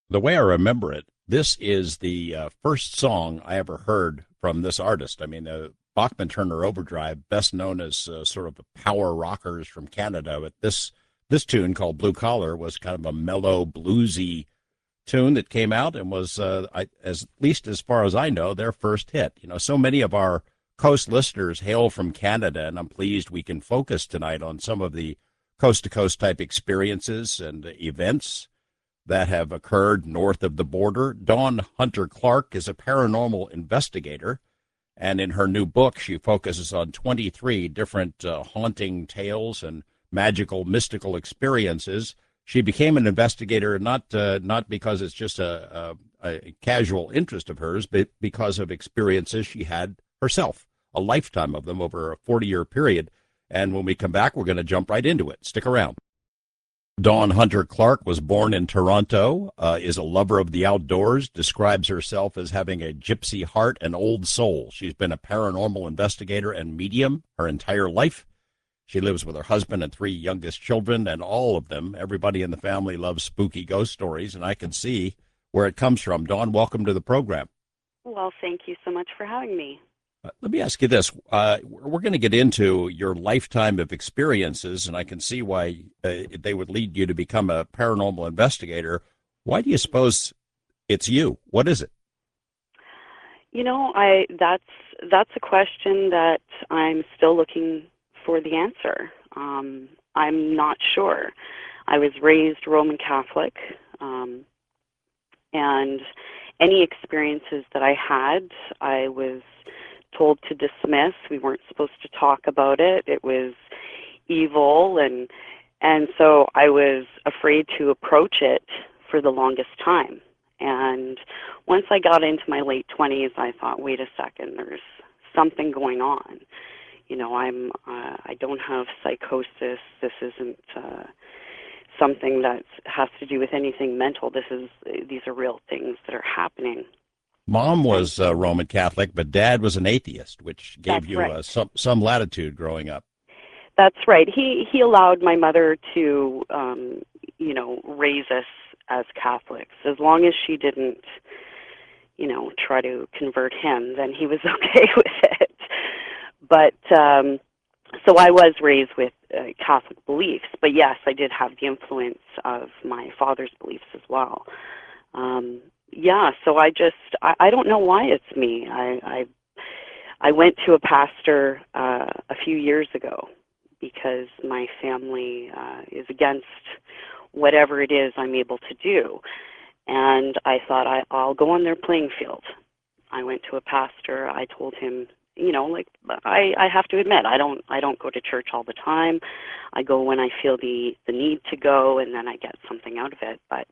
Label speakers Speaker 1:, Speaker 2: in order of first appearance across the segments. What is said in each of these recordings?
Speaker 1: The way I remember it, this is the first song I ever heard from this artist. I mean, Bachman Turner Overdrive, best known as sort of the power rockers from Canada, but this tune called Blue Collar was kind of a mellow, bluesy tune that came out and was, as at least as far as I know, their first hit. You know, so many of our coast listeners hail from Canada, and I'm pleased we can focus tonight on some of the coast to coast type experiences and events that have occurred north of the border. Dawn Hunter Clark is a paranormal investigator, and in her new book, she focuses on 23 different haunting tales and magical, mystical experiences. She became an investigator not because it's just a casual interest of hers, but because of experiences she had herself, a lifetime of them over a 40-year period. And when we come back, we're going to jump right into it. Stick around. Dawn Hunter Clark was born in Toronto, is a lover of the outdoors, describes herself as having a gypsy heart and old soul. She's been a paranormal investigator and medium her entire life. She lives with her husband and three youngest children, and all of them, everybody in the family loves spooky ghost stories, and I can see where it comes from. Dawn, welcome to the program.
Speaker 2: Well, thank you so much for having me.
Speaker 1: Let me ask you this. We're going to get into your lifetime of experiences, and I can see why they would lead you to become a paranormal investigator. Why do you suppose it's you? What is it?
Speaker 2: You know, that's a question that I'm still looking for the answer. I'm not sure. I was raised Roman Catholic, and any experiences that I had, I was told to dismiss. We weren't supposed to talk about it. It was evil, and so I was afraid to approach it for the longest time. And once I got into my late 20s, I thought, wait a second, there's something going on. You know, I don't have psychosis. This isn't something that has to do with anything mental. These are real things that are happening.
Speaker 1: Mom
Speaker 2: And
Speaker 1: was Roman Catholic, but Dad was an atheist, which gave
Speaker 2: that's
Speaker 1: you
Speaker 2: right.
Speaker 1: some latitude growing up.
Speaker 2: That's right. He allowed my mother to, raise us as Catholics. As long as she didn't, try to convert him, then he was okay with it. But so I was raised with Catholic beliefs. But yes, I did have the influence of my father's beliefs as well. Yeah. So I don't know why it's me. I went to a pastor a few years ago because my family is against whatever it is I'm able to do. And I thought I'll go on their playing field. I went to a pastor. I told him, like I have to admit, I don't go to church all the time. I go when I feel the need to go, and then I get something out of it. But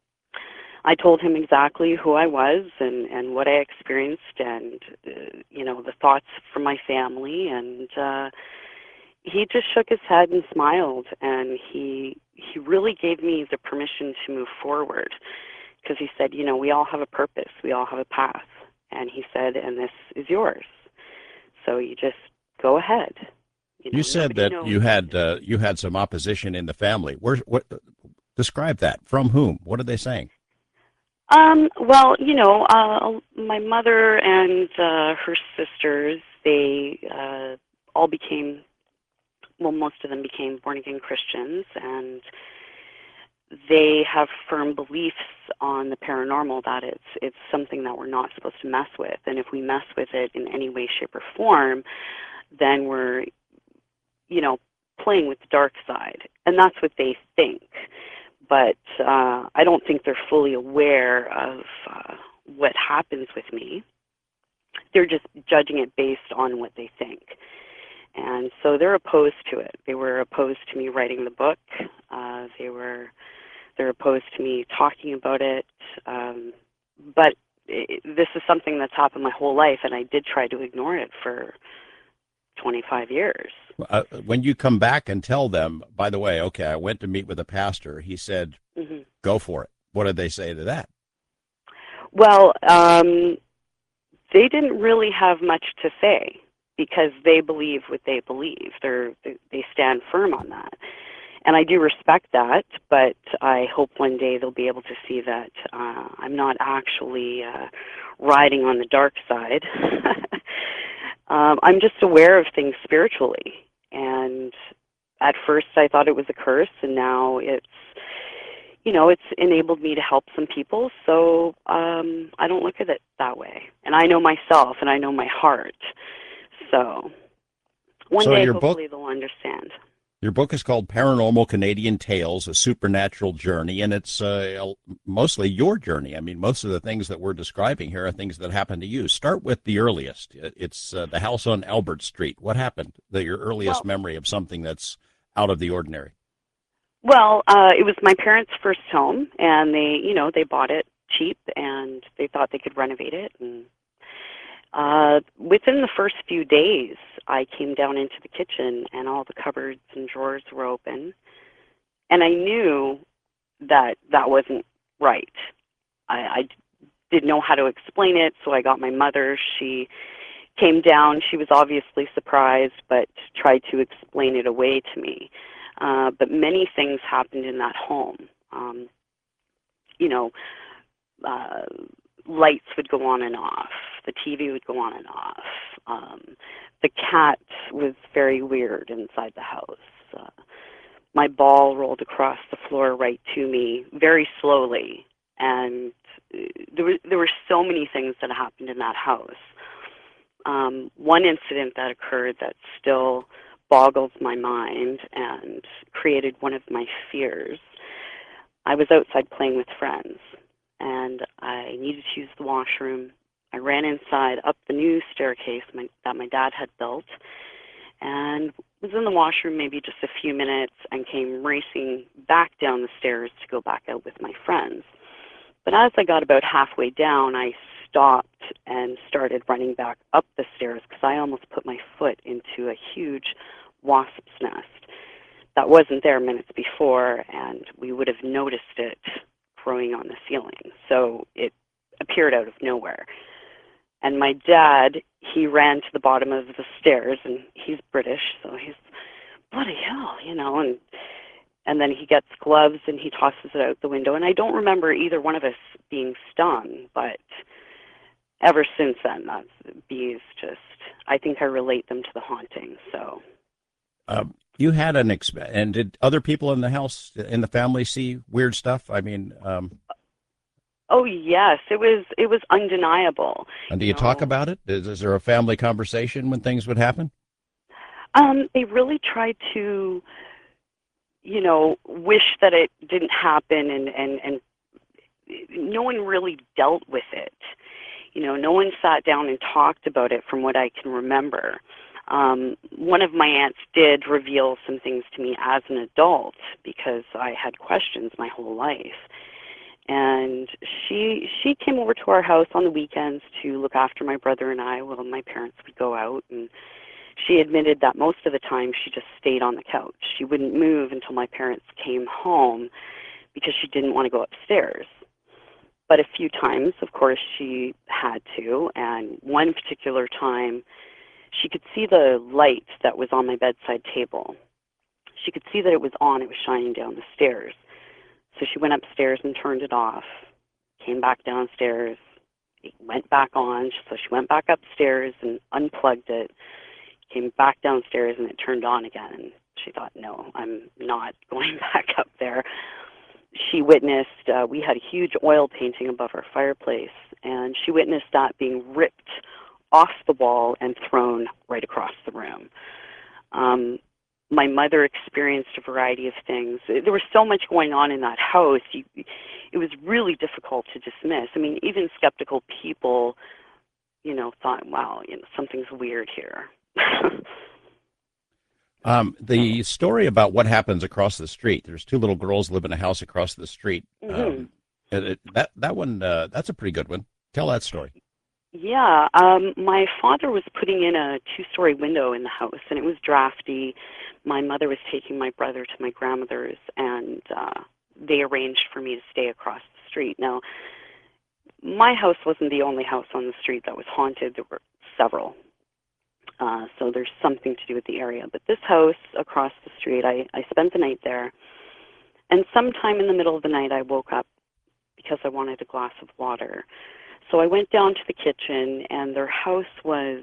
Speaker 2: I told him exactly who I was and what I experienced, and the thoughts from my family, and he just shook his head and smiled, and he really gave me the permission to move forward, because he said, we all have a purpose, we all have a path, and he said, and this is yours, so you just go ahead.
Speaker 1: You said
Speaker 2: Nobody
Speaker 1: that
Speaker 2: knows.
Speaker 1: you had some opposition in the family. What describe that? From whom? What are they saying?
Speaker 2: Well, my mother and her sisters, they all became, well, most of them became born again Christians, and they have firm beliefs on the paranormal, that it's something that we're not supposed to mess with, and if we mess with it in any way, shape, or form, then we're, you know, playing with the dark side, and that's what they think. But I don't think they're fully aware of what happens with me. They're just judging it based on what they think. And so they're opposed to it. They were opposed to me writing the book. They're opposed to me talking about it. But this is something that's happened my whole life, and I did try to ignore it for 25 years.
Speaker 1: When you come back and tell them, by the way, okay, I went to meet with a pastor. He said,
Speaker 2: Hmm.
Speaker 1: go for it. What did they say to that?
Speaker 2: Well, they didn't really have much to say because they believe what they believe. They stand firm on that. And I do respect that, but I hope one day they'll be able to see that I'm not actually riding on the dark side. I'm just aware of things spiritually. And at first I thought it was a curse, and now it's enabled me to help some people. So I don't look at it that way. And I know myself, and I know my heart. So one
Speaker 1: So
Speaker 2: day,
Speaker 1: your book
Speaker 2: hopefully, they'll understand.
Speaker 1: Your book is called Paranormal Canadian Tales, A Supernatural Journey, and it's mostly your journey. I mean, most of the things that we're describing here are things that happened to you. Start with the earliest. It's the house on Albert Street. What happened? Your earliest
Speaker 2: Well,
Speaker 1: memory of something that's out of the ordinary.
Speaker 2: it was my parents' first home, and they bought it cheap, and they thought they could renovate it. And within the first few days, I came down into the kitchen, and all the cupboards and drawers were open, and I knew that that wasn't right. I didn't know how to explain it, so I got my mother. She came down. She was obviously surprised, but tried to explain it away to me. But many things happened in that home. You know, uh, Lights would go on and off. The TV would go on and off. The cat was very weird inside the house. My ball rolled across the floor right to me very slowly, and there were so many things that happened in that house. One incident that occurred that still boggles my mind and created one of my fears. I was outside playing with friends, and I needed to use the washroom. I ran inside up the new staircase that my dad had built, and was in the washroom maybe just a few minutes and came racing back down the stairs to go back out with my friends. But as I got about halfway down, I stopped and started running back up the stairs because I almost put my foot into a huge wasp's nest that wasn't there minutes before, and we would have noticed it growing on the ceiling. So it appeared out of nowhere. And my dad, he ran to the bottom of the stairs, and he's British, so he's, bloody hell, and then he gets gloves and he tosses it out the window. And I don't remember either one of us being stung, but ever since then, bees just, I think I relate them to the haunting. So.
Speaker 1: You had and did other people in the house, in the family, see weird stuff? I mean,
Speaker 2: Oh yes, it was undeniable.
Speaker 1: and do
Speaker 2: You
Speaker 1: you talk
Speaker 2: know,
Speaker 1: about it? Is there a family conversation when things would happen?
Speaker 2: they really tried to, wish that it didn't happen, and no one really dealt with it. No one sat down and talked about it from what I can remember. One of my aunts did reveal some things to me as an adult because I had questions my whole life. And she came over to our house on the weekends to look after my brother and I while my parents would go out. And she admitted that most of the time she just stayed on the couch. She wouldn't move until my parents came home because she didn't want to go upstairs. But a few times, of course, she had to. And one particular time, she could see the light that was on my bedside table. She could see that it was on. It was shining down the stairs. So she went upstairs and turned it off, came back downstairs, it went back on. So she went back upstairs and unplugged it, came back downstairs, and it turned on again. And she thought, no, I'm not going back up there. She witnessed, we had a huge oil painting above our fireplace, and she witnessed that being ripped off the wall and thrown right across the room. My mother experienced a variety of things. There was so much going on in that house. It was really difficult to dismiss. I mean, even skeptical people, thought, wow, something's weird here.
Speaker 1: The story about what happens across the street. There's two little girls live in a house across the street.
Speaker 2: Mm-hmm.
Speaker 1: That one, that's a pretty good one. Tell that story.
Speaker 2: Yeah, my father was putting in a two-story window in the house, and it was drafty. My mother was taking my brother to my grandmother's, and they arranged for me to stay across the street. Now, my house wasn't the only house on the street that was haunted. There were several. So there's something to do with the area. But this house across the street, I spent the night there. And sometime in the middle of the night, I woke up because I wanted a glass of water. So I went down to the kitchen, and their house was,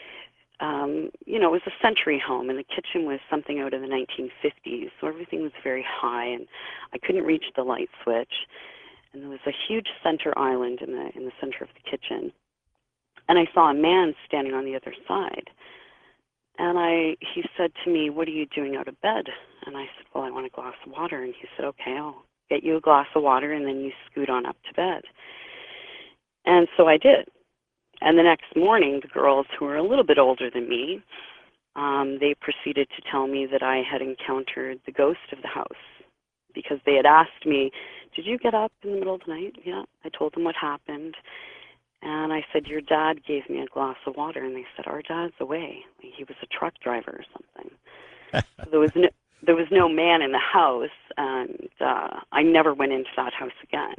Speaker 2: it was a century home, and the kitchen was something out of the 1950s. So everything was very high, and I couldn't reach the light switch. And there was a huge center island in the center of the kitchen. And I saw a man standing on the other side. And he said to me, "What are you doing out of bed?" And I said, "Well, I want a glass of water." And he said, "Okay, I'll get you a glass of water, and then you scoot on up to bed." And so I did. And the next morning, the girls, who were a little bit older than me, they proceeded to tell me that I had encountered the ghost of the house, because they had asked me, "Did you get up in the middle of the night?" Yeah. I told them what happened. And I said, "Your dad gave me a glass of water." And they said, "Our dad's away. He was a truck driver or something." So there was no man in the house, and I never went into that house again.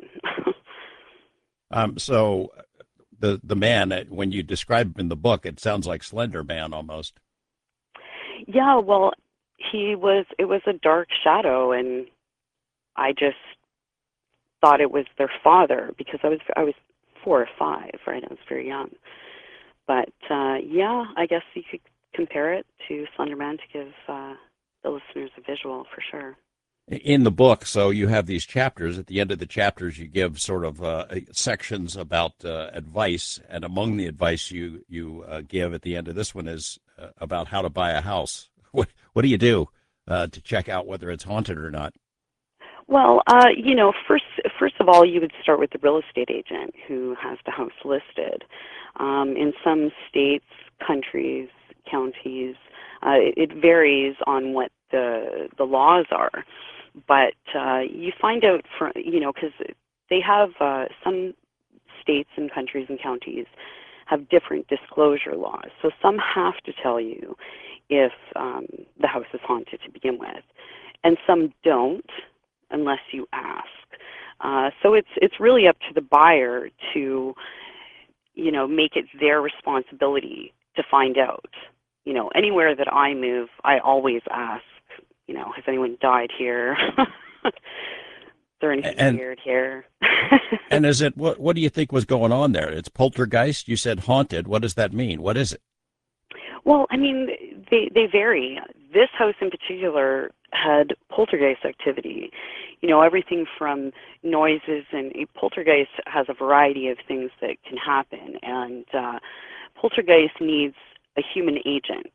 Speaker 1: So the man, when you describe him in the book, it sounds like Slender Man almost.
Speaker 2: Yeah, well, it was a dark shadow, and I just thought it was their father, because I was 4 or 5, right? I was very young. But yeah, I guess you could compare it to Slender Man to give the listeners a visual, for sure.
Speaker 1: In the book, so you have these chapters. At the end of the chapters, you give sort of sections about advice, and among the advice you give at the end of this one is about how to buy a house. What do you do to check out whether it's haunted or not?
Speaker 2: Well, first of all, you would start with the real estate agent who has the house listed. In some states, countries, counties, it varies on what the laws are. But you find out because they have some states and countries and counties have different disclosure laws. So some have to tell you if the house is haunted to begin with, and some don't unless you ask. So it's really up to the buyer to make it their responsibility to find out. Anywhere that I move, I always ask, has anyone died here? Is there anything weird here?
Speaker 1: And is it what do you think was going on there? It's poltergeist. You said haunted. What does that mean? What is it?
Speaker 2: Well, I mean, they vary. This house in particular had poltergeist activity. Everything from noises, and a poltergeist has a variety of things that can happen. And poltergeist needs a human agent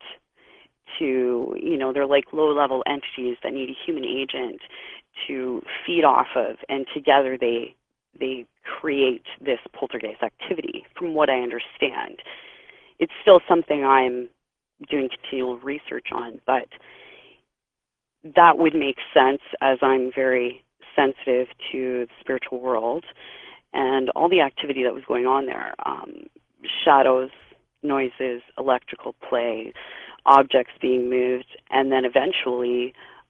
Speaker 2: to, they're like low-level entities that need a human agent to feed off of, and together they create this poltergeist activity, from what I understand. It's still something I'm doing continual research on, but that would make sense, as I'm very sensitive to the spiritual world and all the activity that was going on there. Shadows, noises, electrical play, objects being moved, and then eventually,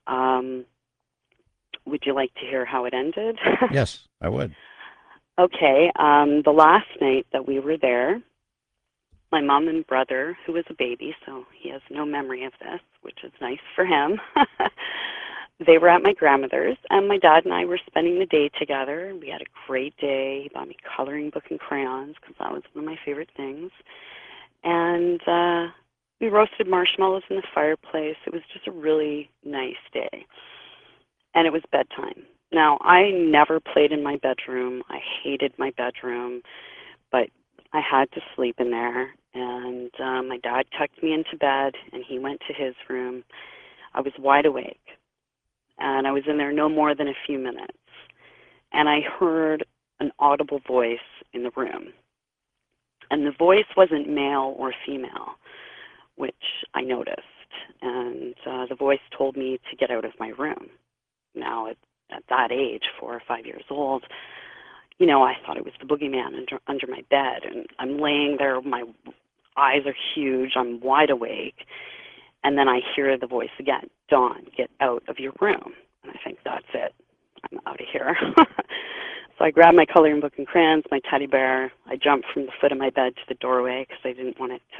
Speaker 2: would you like to hear how it ended?
Speaker 1: Yes, I would.
Speaker 2: Okay, the last night that we were there, my mom and brother, who was a baby, so he has no memory of this, which is nice for him, they were at my grandmother's, and my dad and I were spending the day together. We had a great day. He bought me a coloring book and crayons, because that was one of my favorite things. And we roasted marshmallows in the fireplace. It was just a really nice day. And it was bedtime. Now, I never played in my bedroom. I hated my bedroom, but I had to sleep in there. And my dad tucked me into bed, and he went to his room. I was wide awake, and I was in there no more than a few minutes. And I heard an audible voice in the room. And the voice wasn't male or female, which I noticed. And the voice told me to get out of my room. Now, at that age, 4 or 5 years old, I thought it was the boogeyman under my bed. And I'm laying there, my eyes are huge, I'm wide awake. And then I hear the voice again, "Dawn, get out of your room." And I think, that's it. I'm out of here. So I grabbed my coloring book and crayons, my teddy bear. I jumped from the foot of my bed to the doorway because I didn't want it to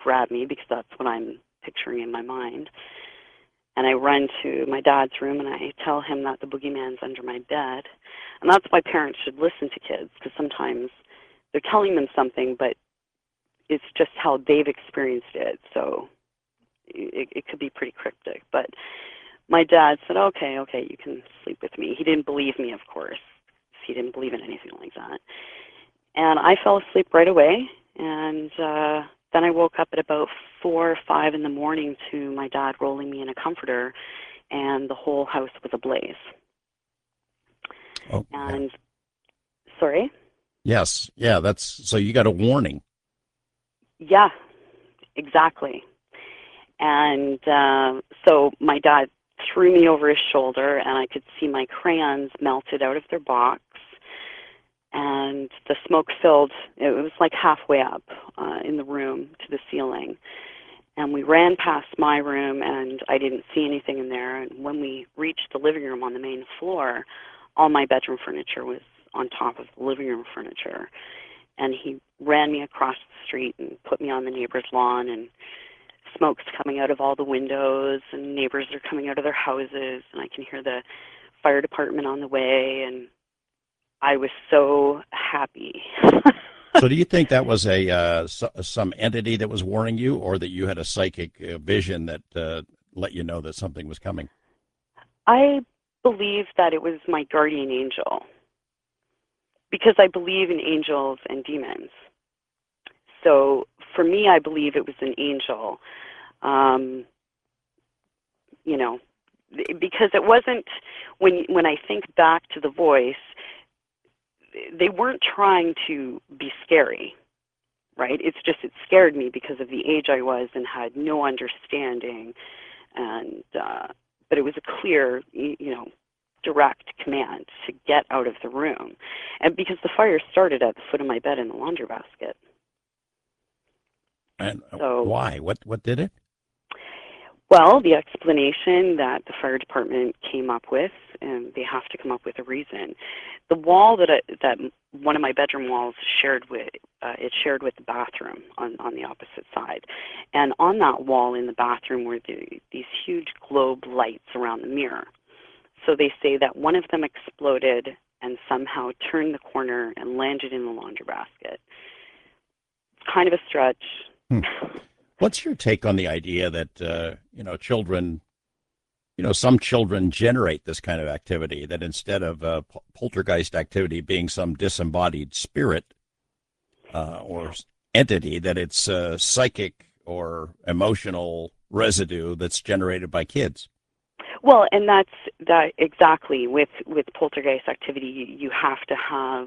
Speaker 2: grab me because that's what I'm picturing in my mind. And I run to my dad's room and I tell him that the boogeyman's under my bed. And that's why parents should listen to kids, because sometimes they're telling them something, but it's just how they've experienced it. So it could be pretty cryptic. But my dad said, okay, you can sleep with me. He didn't believe me, of course. He didn't believe in anything like that. And I fell asleep right away. And then I woke up at about 4 or 5 in the morning to my dad rolling me in a comforter, and the whole house was ablaze.
Speaker 1: Oh,
Speaker 2: and sorry?
Speaker 1: yes, yeah. That's so you got a warning.
Speaker 2: Yeah, exactly. And so my dad threw me over his shoulder, and I could see my crayons melted out of their box. And the smoke filled, it was like halfway up in the room to the ceiling. And we ran past my room, and I didn't see anything in there. And when we reached the living room on the main floor, all my bedroom furniture was on top of the living room furniture. And he ran me across the street and put me on the neighbor's lawn, and smoke's coming out of all the windows, and neighbors are coming out of their houses, and I can hear the fire department on the way, and I was so happy.
Speaker 1: So, do you think that was some entity that was warning you, or that you had a psychic vision that let you know that something was coming?
Speaker 2: I believe that it was my guardian angel, because I believe in angels and demons. So for me, I believe it was an angel. You know, because it wasn't, when I think back to the voice, they weren't trying to be scary, right? It's just it scared me because of the age I was and had no understanding, and but it was a clear, direct command to get out of the room, and because the fire started at the foot of my bed in the laundry basket.
Speaker 1: And
Speaker 2: So,
Speaker 1: why? What did it?
Speaker 2: well, the explanation that the fire department came up with, and they have to come up with a reason. The wall that one of my bedroom walls shared with the bathroom on the opposite side, and on that wall in the bathroom were these huge globe lights around the mirror. So they say that one of them exploded and somehow turned the corner and landed in the laundry basket. It's kind of a stretch.
Speaker 1: What's your take on the idea that children, some children generate this kind of activity, that instead of poltergeist activity being some disembodied spirit or entity, that it's psychic or emotional residue that's generated by kids?
Speaker 2: Well, and that's that exactly. With poltergeist activity, you have to have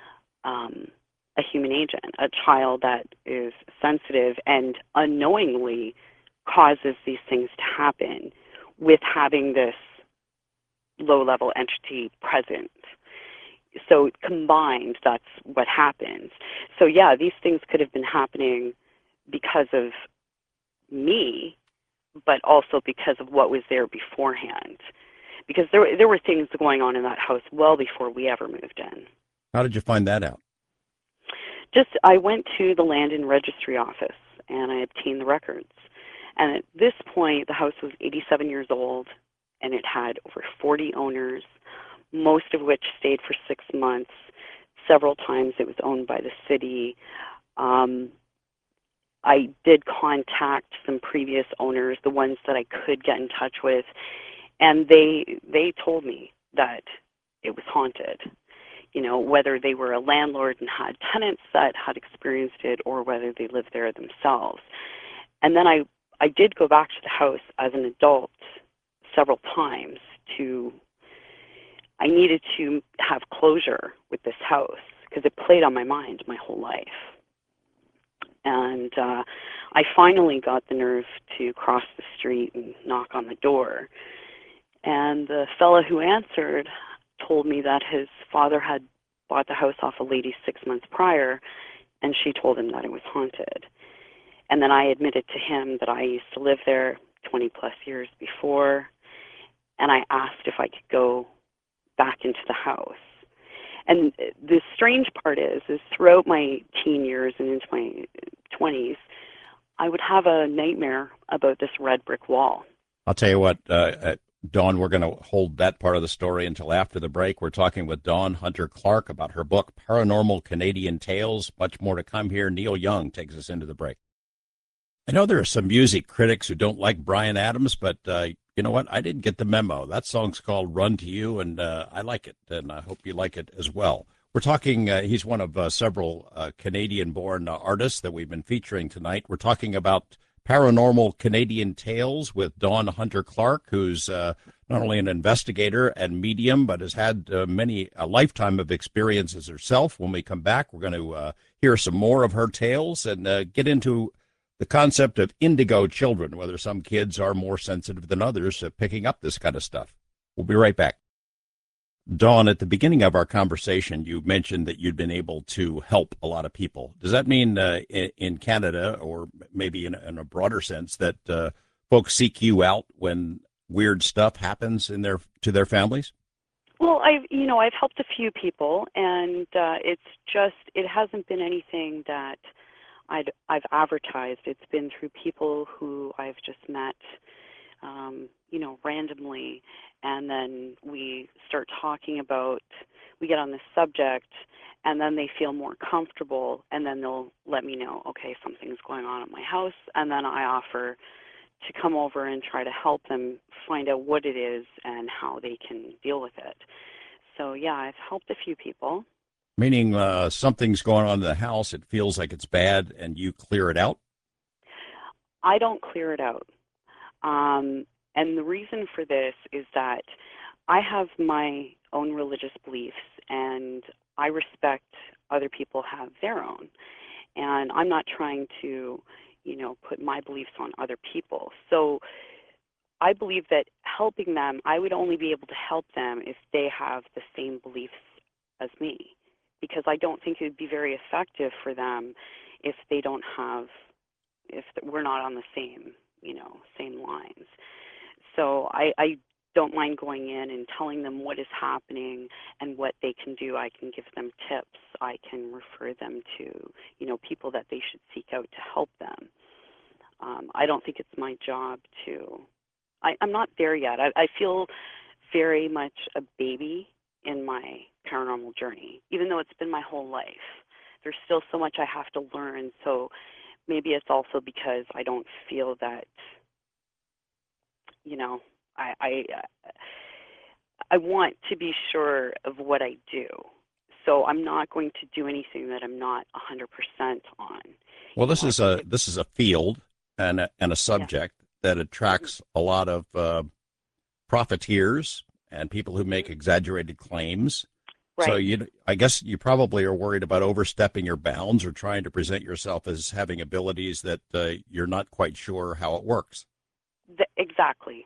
Speaker 2: a human agent, a child that is sensitive and unknowingly causes these things to happen with having this low-level entity present. So combined, that's what happens. So yeah, these things could have been happening because of me, but also because of what was there beforehand. Because there were things going on in that house well before we ever moved in.
Speaker 1: How did you find that out?
Speaker 2: I went to the land and registry office and I obtained the records. And at this point, the house was 87 years old and it had over 40 owners, most of which stayed for 6 months. Several times it was owned by the city. I did contact some previous owners, the ones that I could get in touch with, and they told me that it was haunted. Whether they were a landlord and had tenants that had experienced it or whether they lived there themselves. And then I did go back to the house as an adult several times I needed to have closure with this house because it played on my mind my whole life. And I finally got the nerve to cross the street and knock on the door. And the fellow who answered told me that his father had bought the house off a lady 6 months prior, and she told him that it was haunted. And then I admitted to him that I used to live there 20-plus years before, and I asked if I could go back into the house. And the strange part is throughout my teen years and into my 20s, I would have a nightmare about this red brick wall.
Speaker 1: I'll tell you what, Dawn, we're going to hold that part of the story until after the break. We're talking with Dawn Hunter Clark about her book, Paranormal Canadian Tales. Much more to come here. Neil Young takes us into the break. I know there are some music critics who don't like Bryan Adams, but you know what? I didn't get the memo. That song's called Run to You, and I like it, and I hope you like it as well. We're talking, he's one of several Canadian-born artists that we've been featuring tonight. We're talking about Paranormal Canadian Tales with Dawn Hunter Clark, who's not only an investigator and medium, but has had a lifetime of experiences herself. When we come back, we're going to hear some more of her tales and get into the concept of indigo children, whether some kids are more sensitive than others to picking up this kind of stuff. We'll be right back. Dawn, at the beginning of our conversation, you mentioned that you'd been able to help a lot of people. Does that mean in Canada, or maybe in a broader sense, that folks seek you out when weird stuff happens to their families?
Speaker 2: Well, I've helped a few people, and it hasn't been anything that I've advertised. It's been through people who I've just met, randomly, and then we get on this subject, and then they feel more comfortable, and then they'll let me know, okay, something's going on at my house, and then I offer to come over and try to help them find out what it is and how they can deal with it. So yeah, I've helped a few people.
Speaker 1: Meaning something's going on in the house, it feels like it's bad, and you clear it out?
Speaker 2: I don't clear it out. And the reason for this is that I have my own religious beliefs, and I respect other people have their own. And I'm not trying to, put my beliefs on other people. So I believe that helping them, I would only be able to help them if they have the same beliefs as me, because I don't think it would be very effective for them if we're not on the same lines. So I don't mind going in and telling them what is happening and what they can do. I can give them tips. I can refer them to, people that they should seek out to help them. I don't think it's my job I'm not there yet. I feel very much a baby in my paranormal journey, even though it's been my whole life. There's still so much I have to learn. So maybe it's also because I don't feel that, I want to be sure of what I do. So I'm not going to do anything that I'm not 100% on.
Speaker 1: Well, this is a field and a subject that attracts a lot of profiteers and people who make exaggerated claims.
Speaker 2: Right.
Speaker 1: So I guess you probably are worried about overstepping your bounds or trying to present yourself as having abilities that you're not quite sure how it works.
Speaker 2: Exactly.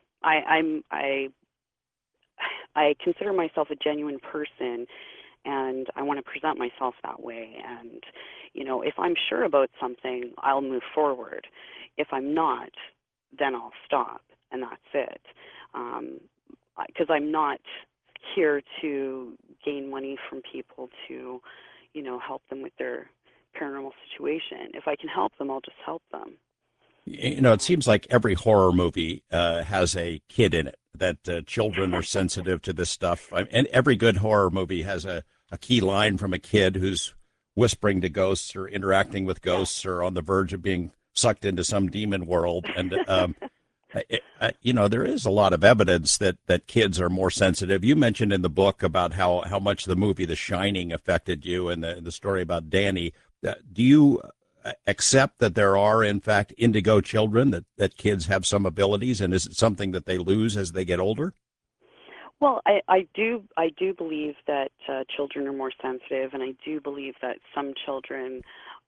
Speaker 2: I consider myself a genuine person, and I want to present myself that way. And, if I'm sure about something, I'll move forward. If I'm not, then I'll stop, and that's it. Because I'm not here to gain money from people to, help them with their paranormal situation. If I can help them, I'll just help them.
Speaker 1: It seems like every horror movie has a kid in it, that children are sensitive to this stuff. And every good horror movie has a key line from a kid who's whispering to ghosts or interacting with ghosts or on the verge of being sucked into some demon world. And, there is a lot of evidence that kids are more sensitive. You mentioned in the book about how much the movie The Shining affected you, and the story about Danny. Do you accept that there are, in fact, indigo children, that kids have some abilities, and is it something that they lose as they get older?
Speaker 2: Well, I do believe that children are more sensitive, and I do believe that some children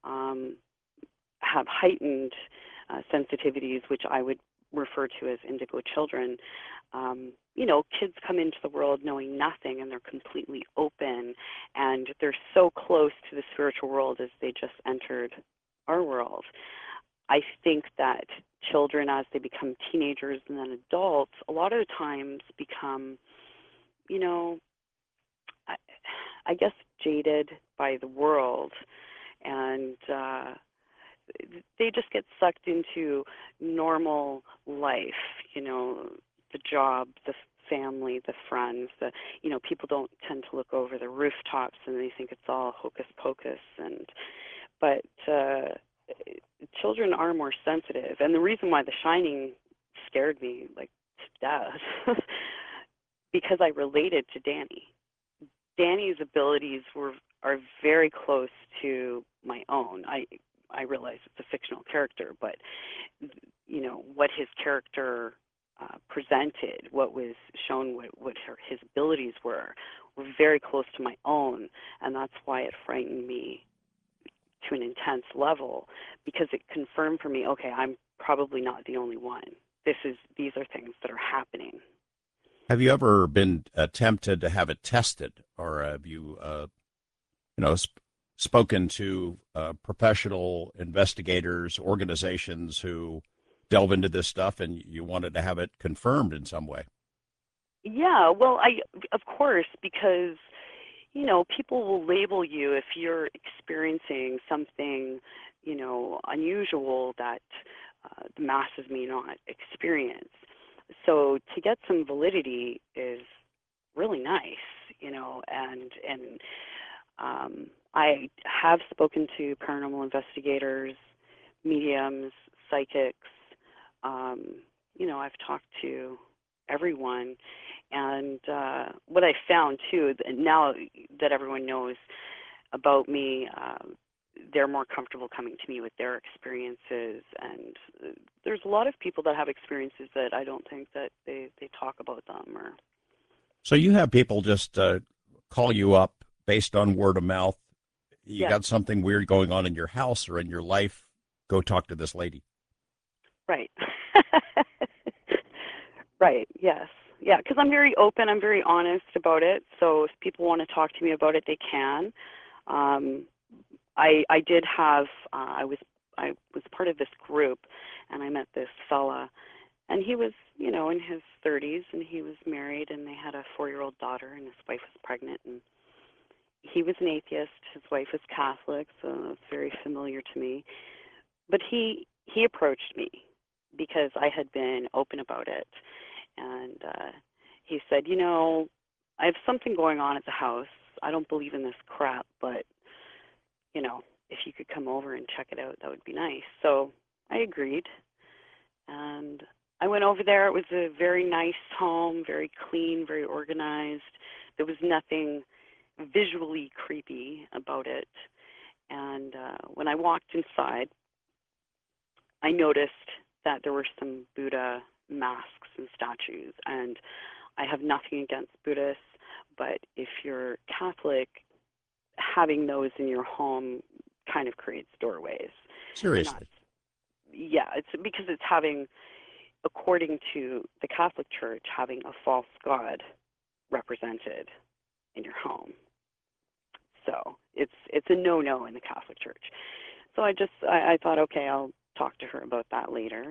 Speaker 2: have heightened sensitivities, which I would refer to as indigo children. Kids come into the world knowing nothing, and they're completely open, and they're so close to the spiritual world as they just entered our world. I think that children, as they become teenagers and then adults, a lot of the times become, I guess, jaded by the world, and they just get sucked into normal life, the job, the family, the friends, people don't tend to look over the rooftops and they think it's all hocus pocus, but children are more sensitive. And the reason why The Shining scared me like to death because I related to Danny. Danny's abilities are very close to my own. I realize it's a fictional character, but what his character presented, what was shown, what his abilities were very close to my own, and that's why it frightened me to an intense level, because it confirmed for me, okay, I'm probably not the only one. These are things that are happening.
Speaker 1: Have you ever been tempted to have it tested, or have you, spoken to professional investigators, organizations who delve into this stuff, and you wanted to have it confirmed in some way?
Speaker 2: Yeah, well, of course, because people will label you if you're experiencing something, unusual that the masses may not experience. So to get some validity is really nice, and I have spoken to paranormal investigators, mediums, psychics. I've talked to everyone, and what I found too, now that everyone knows about me, they're more comfortable coming to me with their experiences, and there's a lot of people that have experiences that I don't think that they talk about them. Or
Speaker 1: So you have people just call you up based on word of mouth. You
Speaker 2: yeah,
Speaker 1: got something weird going on in your house or in your life, go talk to this lady.
Speaker 2: right. Right, yes. Yeah, because I'm very open, I'm very honest about it. So if people want to talk to me about it, they can. Um, I did have I was part of this group, and I met this fella, and he was in his 30s, and he was married, and they had a 4-year-old daughter, and his wife was pregnant, and he was an atheist. His wife was Catholic, so it's very familiar to me. But he approached me because I had been open about it, and he said, I have something going on at the house. I don't believe in this crap, but if you could come over and check it out, that would be nice. So I agreed, and I went over there. It was a very nice home, very clean, very organized. There was nothing visually creepy about it. And when I walked inside, I noticed that there were some Buddha masks and statues. And I have nothing against Buddhists, but if you're Catholic, having those in your home kind of creates doorways. They're not,
Speaker 1: Seriously.
Speaker 2: yeah, it's because it's having, according to the Catholic Church, having a false god represented in your home. So it's a no-no in the Catholic Church. So I thought, okay, I'll talk to her about that later.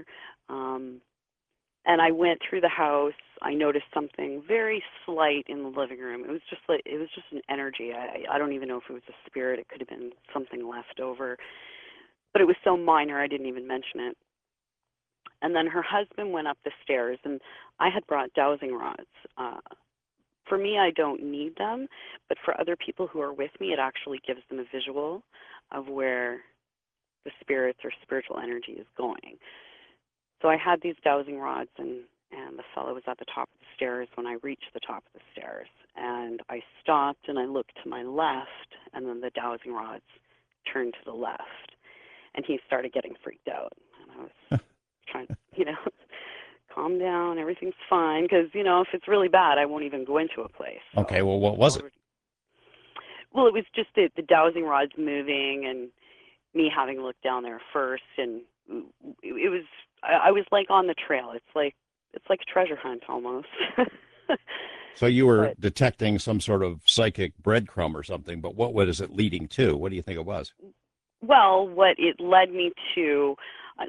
Speaker 2: And I went through the house. I noticed something very slight in the living room. It was just an energy. I don't even know if it was a spirit. It could have been something left over, but it was so minor I didn't even mention it. And then her husband went up the stairs, and I had brought dowsing rods. For me, I don't need them, but for other people who are with me, it actually gives them a visual of where the spirits or spiritual energy is going. So I had these dowsing rods, and the fellow was at the top of the stairs when I reached the top of the stairs. And I stopped, and I looked to my left, and then the dowsing rods turned to the left. And he started getting freaked out. And I was trying to, calm down, everything's fine, because, if it's really bad, I won't even go into a place.
Speaker 1: Okay,
Speaker 2: So,
Speaker 1: well, what was it?
Speaker 2: Well, it was just the dowsing rods moving and me having looked down there first, and it was, I was like on the trail. It's like a treasure hunt almost.
Speaker 1: So you were
Speaker 2: But
Speaker 1: detecting some sort of psychic breadcrumb or something, but what was it leading to? What do you think it was?
Speaker 2: well, what it led me to,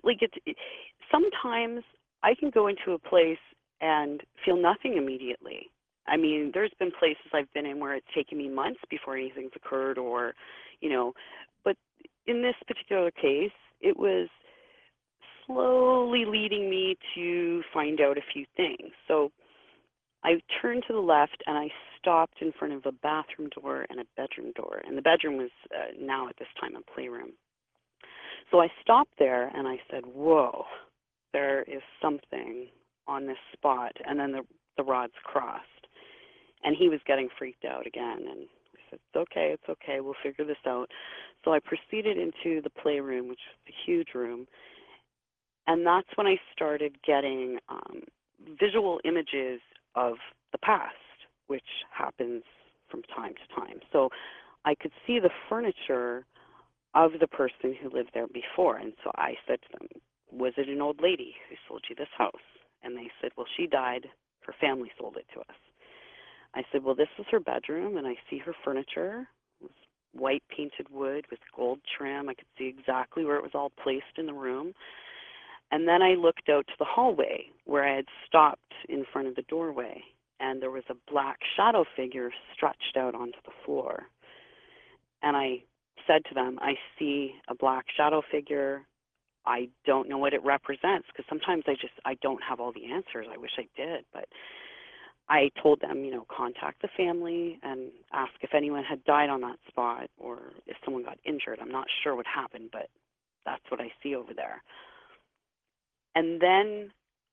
Speaker 2: sometimes I can go into a place and feel nothing immediately. I mean, there's been places I've been in where it's taken me months before anything's occurred, or, but in this particular case, it was slowly leading me to find out a few things. So I turned to the left and I stopped in front of a bathroom door and a bedroom door. And the bedroom was now at this time a playroom. So I stopped there and I said, whoa, there is something on this spot. And then the rods crossed. And he was getting freaked out again. And I said, it's okay, we'll figure this out. So I proceeded into the playroom, which was a huge room. And that's when I started getting visual images of the past, which happens from time to time. So I could see the furniture of the person who lived there before. And so I said to them, was it an old lady who sold you this house? And they said, well, she died. Her family sold it to us. I said, well, this is her bedroom, and I see her furniture. It was white painted wood with gold trim. I could see exactly where it was all placed in the room. And then I looked out to the hallway where I had stopped in front of the doorway, and there was a black shadow figure stretched out onto the floor. And I said to them, I see a black shadow figure. I don't know what it represents, because sometimes I don't have all the answers. I wish I did, but I told them, contact the family and ask if anyone had died on that spot or if someone got injured. I'm not sure what happened, but that's what I see over there. And then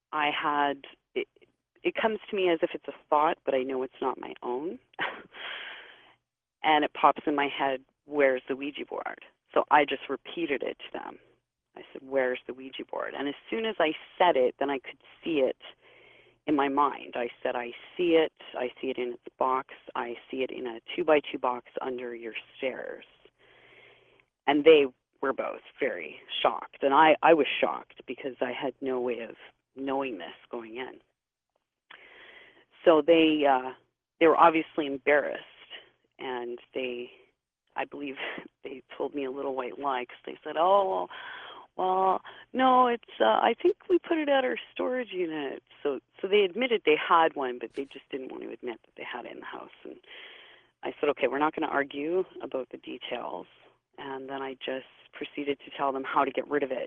Speaker 2: it comes to me as if it's a thought, but I know it's not my own. And it pops in my head, where's the Ouija board? So I just repeated it to them. I said, where's the Ouija board? And as soon as I said it, then I could see it in my mind. I said, I see it in its box, I see it in a 2x2 box under your stairs. And they were both very shocked. And I was shocked because I had no way of knowing this going in. So they were obviously embarrassed, and I believe they told me a little white lie, because they said, oh, well, no, it's I think we put it at our storage unit. So they admitted they had one, but they just didn't want to admit that they had it in the house. And I said, okay, we're not going to argue about the details. And then I just proceeded to tell them how to get rid of it.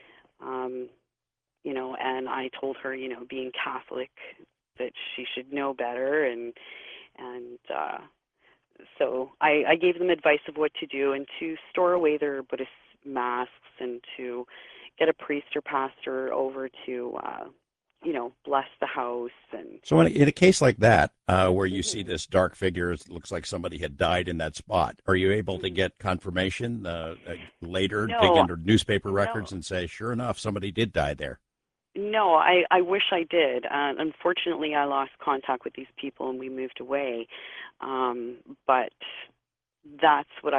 Speaker 2: And I told her, being Catholic, that she should know better. And so I gave them advice of what to do, and to store away their Buddhist masks, and to get a priest or pastor over to, bless the house. And
Speaker 1: so in a case like that, where you see this dark figure, it looks like somebody had died in that spot, are you able to get confirmation later, dig
Speaker 2: No,
Speaker 1: into newspaper records
Speaker 2: no.
Speaker 1: and say, sure enough, somebody did die there?
Speaker 2: No, I wish I did. Unfortunately, I lost contact with these people and we moved away. But that's what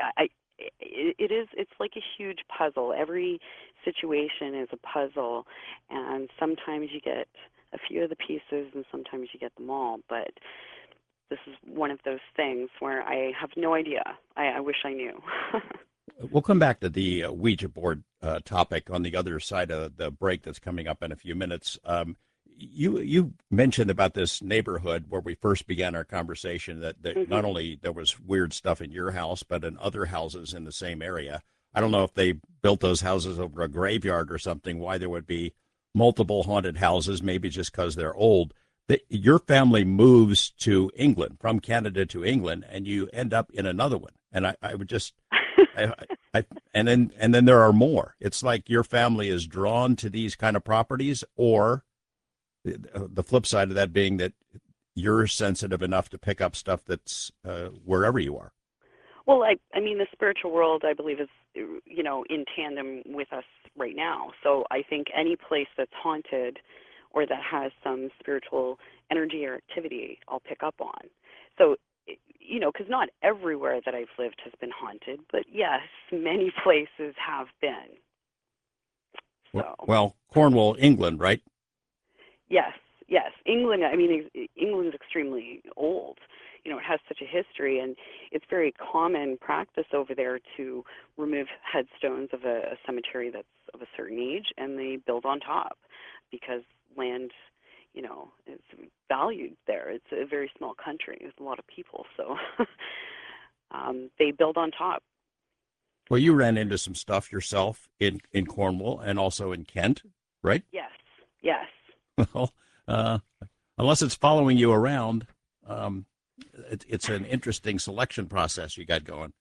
Speaker 2: it's like a huge puzzle. Every situation is a puzzle, and sometimes you get a few of the pieces and sometimes you get them all. But this is one of those things where I have no idea. I wish I knew.
Speaker 1: We'll come back to the Ouija board topic on the other side of the break that's coming up in a few minutes. You mentioned about this neighborhood where we first began our conversation that
Speaker 2: Mm-hmm.
Speaker 1: not only there was weird stuff in your house, but in other houses in the same area. I don't know if they built those houses over a graveyard or something, why there would be multiple haunted houses, maybe just because they're old. Your family moves to England, from Canada to England, and you end up in another one. And I would just I, and then there are more. It's like your family is drawn to these kind of properties, or the flip side of that being that you're sensitive enough to pick up stuff that's wherever you are.
Speaker 2: Well, I mean, the spiritual world, I believe, is, in tandem with us right now. So I think any place that's haunted or that has some spiritual energy or activity, I'll pick up on. So, because not everywhere that I've lived has been haunted, but yes, many places have been. So,
Speaker 1: well, Cornwall, England, right?
Speaker 2: yes, yes. England, I mean, England's extremely old. It has such a history, and it's very common practice over there to remove headstones of a cemetery that's of a certain age, and they build on top because land, is valued there. It's a very small country with a lot of people, so they build on top.
Speaker 1: Well, you ran into some stuff yourself in Cornwall and also in Kent, right?
Speaker 2: Yes, yes.
Speaker 1: Well, uh, unless it's following you around, um, it's an interesting selection process you got going.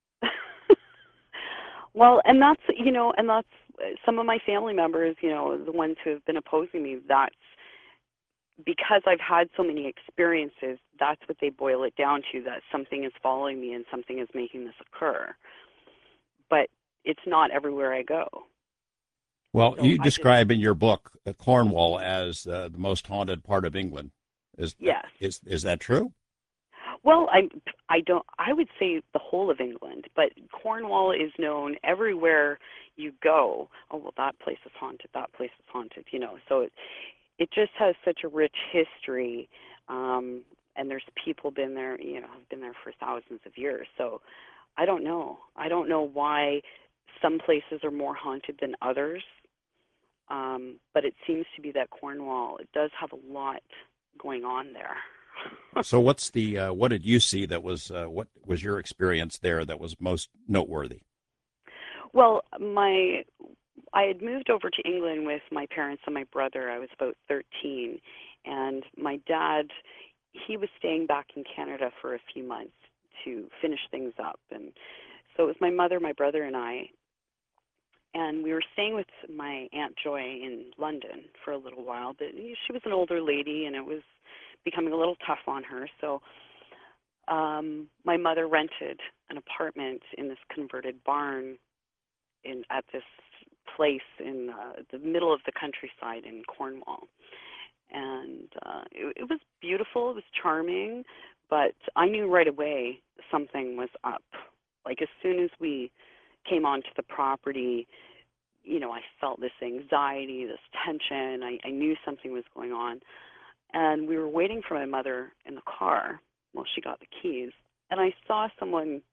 Speaker 2: Well, and that's, and that's some of my family members, the ones who have been opposing me, that's because I've had so many experiences, that's what they boil it down to, that something is following me and something is making this occur. But it's not everywhere I go.
Speaker 1: Well,
Speaker 2: So
Speaker 1: you
Speaker 2: I just,
Speaker 1: describe in your book Cornwall as the most haunted part of England. Is
Speaker 2: yes.
Speaker 1: is that true?
Speaker 2: Well, I would say the whole of England, but Cornwall is known everywhere you go. Oh, well, that place is haunted, that place is haunted, So it just has such a rich history, and there's people been there, have been there for thousands of years. So I don't know. I don't know why some places are more haunted than others, but it seems to be that Cornwall, it does have a lot going on there.
Speaker 1: So what's the what did you see that was what was your experience there that was most noteworthy?
Speaker 2: Well, I had moved over to England with my parents and my brother. I was about 13, and my dad, he was staying back in Canada for a few months to finish things up. And so it was my mother, my brother, and I, and we were staying with my Aunt Joy in London for a little while. But she was an older lady, and it was becoming a little tough on her. So my mother rented an apartment in this converted barn at this place in the middle of the countryside in Cornwall. And it was beautiful, it was charming, but I knew right away something was up. Like as soon as we came onto the property, I felt this anxiety, this tension. I knew something was going on. And we were waiting for my mother in the car while she got the keys. And I saw someone,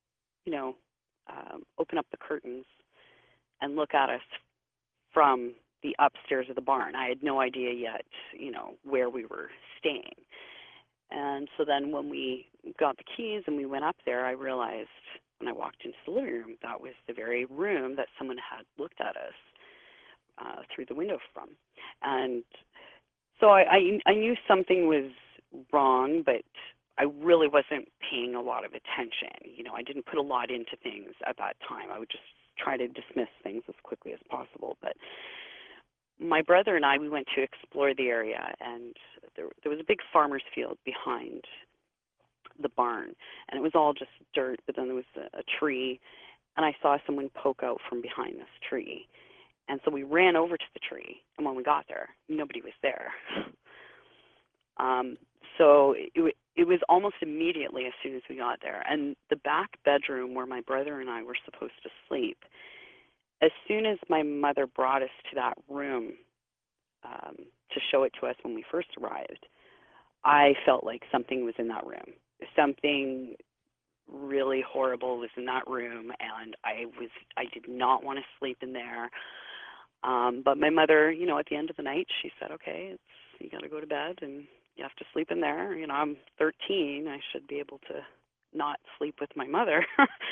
Speaker 2: open up the curtains and look at us from the upstairs of the barn. I had no idea yet, where we were staying. And so then when we got the keys and we went up there, I realized when I walked into the living room, that was the very room that someone had looked at us through the window from. And so I knew something was wrong, but I really wasn't paying a lot of attention. I didn't put a lot into things at that time. I would just try to dismiss things as quickly as possible. But my brother and I, we went to explore the area, and there was a big farmer's field behind the barn, and it was all just dirt, but then there was a tree, and I saw someone poke out from behind this tree. And so we ran over to the tree, and when we got there, nobody was there. So it was almost immediately as soon as we got there. And the back bedroom where my brother and I were supposed to sleep, as soon as my mother brought us to that room to show it to us when we first arrived, I felt like something was in that room. Something really horrible was in that room, and I did not want to sleep in there. But my mother, at the end of the night, she said, okay, you got to go to bed and you have to sleep in there. I'm 13. I should be able to not sleep with my mother.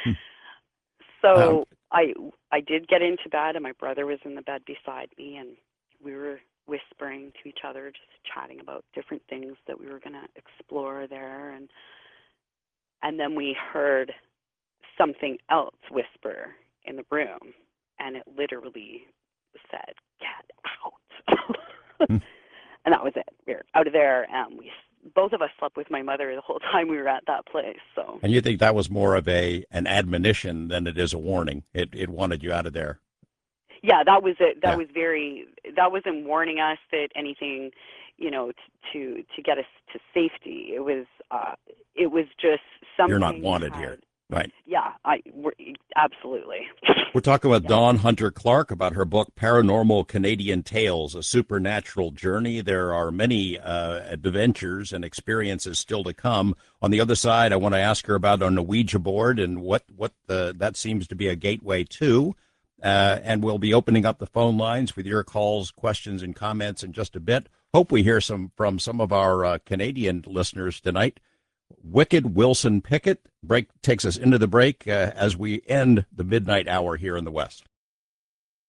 Speaker 2: So I did get into bed, and my brother was in the bed beside me, and we were whispering to each other, just chatting about different things that we were going to explore there. And then we heard something else whisper in the room, and it literally said, "Get out." And that was it. We were out of there, and both of us slept with my mother the whole time we were at that place. So.
Speaker 1: And you think that was more of an admonition than it is a warning? It wanted you out of there.
Speaker 2: Yeah, that was it.
Speaker 1: Yeah.
Speaker 2: That wasn't warning us that anything, to get us to safety. It was just something.
Speaker 1: You're not wanted here. Right.
Speaker 2: Yeah, absolutely.
Speaker 1: We're talking with Dawn Hunter Clark about her book, Paranormal Canadian Tales, A Supernatural Journey. There are many adventures and experiences still to come. On the other side, I want to ask her about a Ouija board and what that seems to be a gateway to. And we'll be opening up the phone lines with your calls, questions, and comments in just a bit. Hope we hear from some of our Canadian listeners tonight. Wicked Wilson Pickett. Break takes us into the break as we end the midnight hour here in the West.